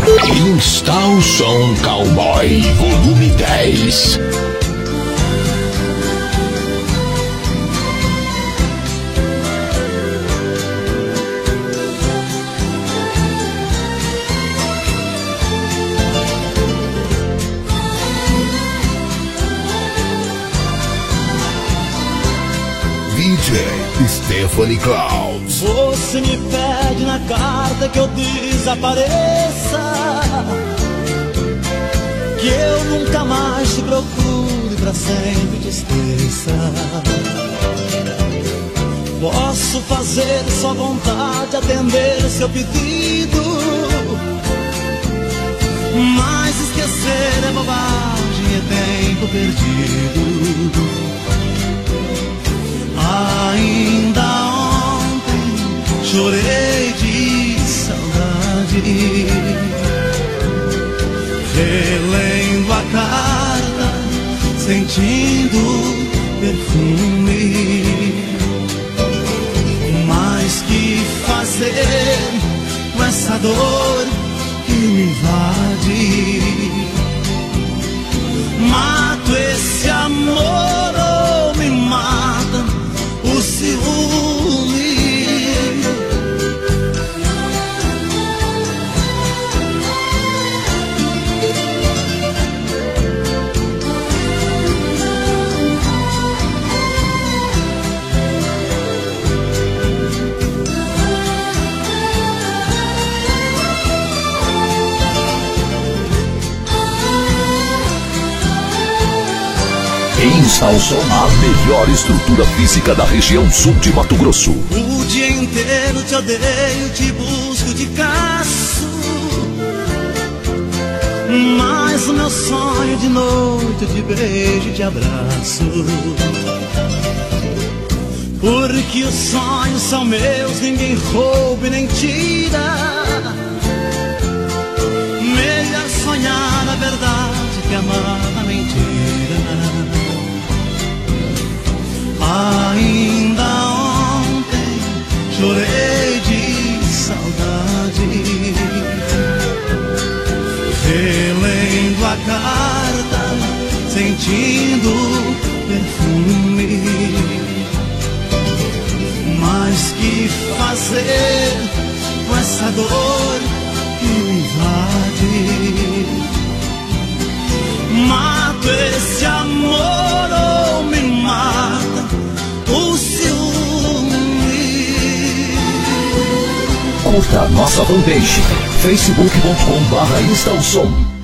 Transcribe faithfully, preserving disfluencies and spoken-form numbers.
Insta o som Cowboy, volume dez. D J Stephanie Clouds. Você me pede na carta que eu desapareça, que eu nunca mais te procure, pra sempre te esqueça. Posso fazer sua vontade, atender seu pedido, mas esquecer é bobagem, é tempo perdido. Ainda ontem chorei de saudade, relendo a carta, sentindo perfume. Mas que fazer com essa dor que me invade? Mato esse amor ou me mata o ciúme? Insta o som, a melhor estrutura física da região sul de Mato Grosso. O dia inteiro te odeio, te busco, te caço, mas o meu sonho de noite eu te beijo e te abraço. Porque os sonhos são meus, ninguém rouba e nem tira. Melhor sonhar a verdade que amar a mentira. Ainda ontem chorei de saudade, relendo a carta, sentindo perfume. Mas que fazer com essa dor que me invade? Mato esse amor ou me mata o ciúme? Curta nossa fanpage, facebook ponto com barra Insta o som.